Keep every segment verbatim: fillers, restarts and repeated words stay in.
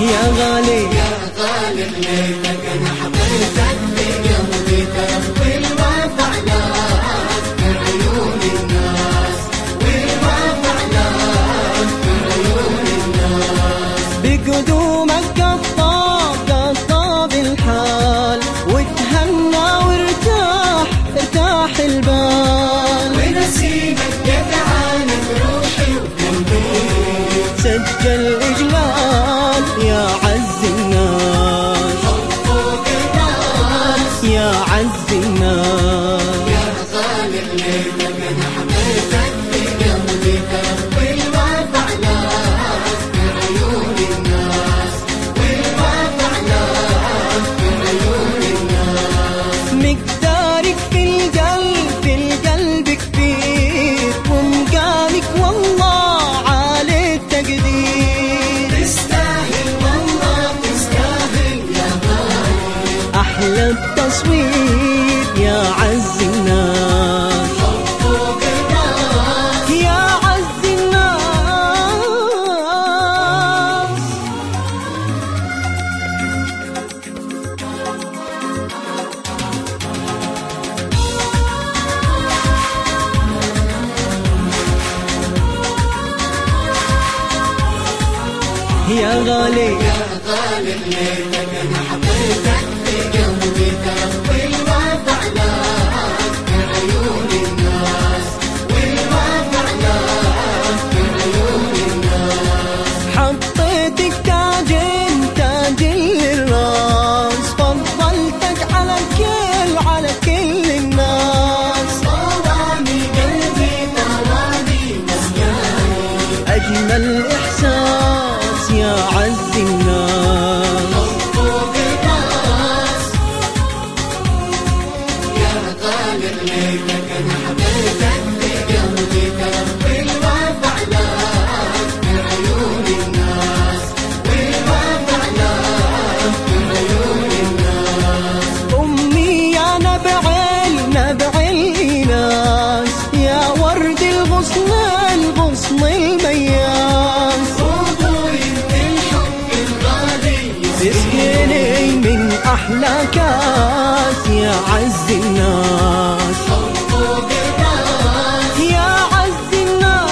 يا غالي يا غالي ليتك انا حبيتك بقلبي تربي الوفا لك من عيون الناس والوفا لك من عيون الناس. بقدومك قطاب قطاب الحال وتهنى وارتاح ارتاح البال ونسيمك يدعاني بروحي وقلبي سجل إجلال يا عز الناس فوق الناس يا عز الناس. يا غالي ليتك انا حبيتك بقلبي تربي الوفا لك من عيون الناس والوفا لك من عيون الناس. مقدارك في القلب في القلب كبير ومقامك والله عالي التقدير. تستاهل والله تستاهل يا غالي أحلى التصوير يا عز الناس فوق الناس. يا عز الناس. يا غالي يا غالي ليتك انا حبيتك بقلبي تربي الوفا لك من عيون الناس والوفا لك من عيون الناس. حطيتك تاج تاج للراس فضلتك على كل على كل الناس. طواني قلبي طواني مسكاني أجمل إحساس يا عز الناس فوق الناس. يا غالي ليتك انا حبيتك بقلبي تربي الوفا لك من عيون الناس والوفا لك من عيون الناس. أمي يا نبع نبع الإناث يا ورد الغصن الغصن المياس. وابوي الحب الغالي اسقيني من أحلى كاس يا عز الناس فوق الناس. يا عز الناس.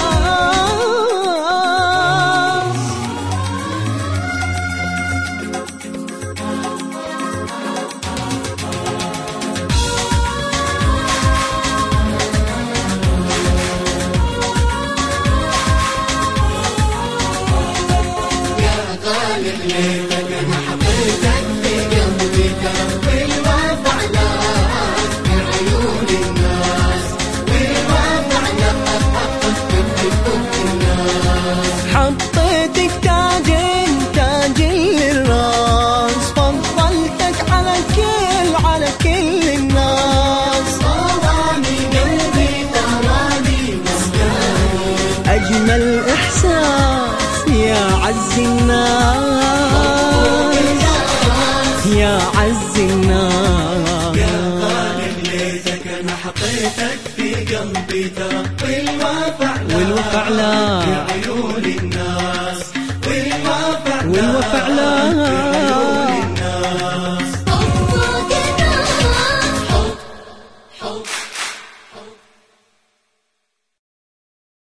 يا غالي ليتك انا حبيتك بقلبي تربي الوفا لك من عيون الناس والوفا لك من عيون الناس. حطيتك تاج تاج للراس فضلتك على كل على كل الناس. طواني قلبي طواني مسكاني أجمل إحساس يا عز الناس يا عز الناس. يا غالي ليتك انا حطيتك في قلبي تربي الوفا والوفا لك لك من عيون الناس والوفا والوفا لك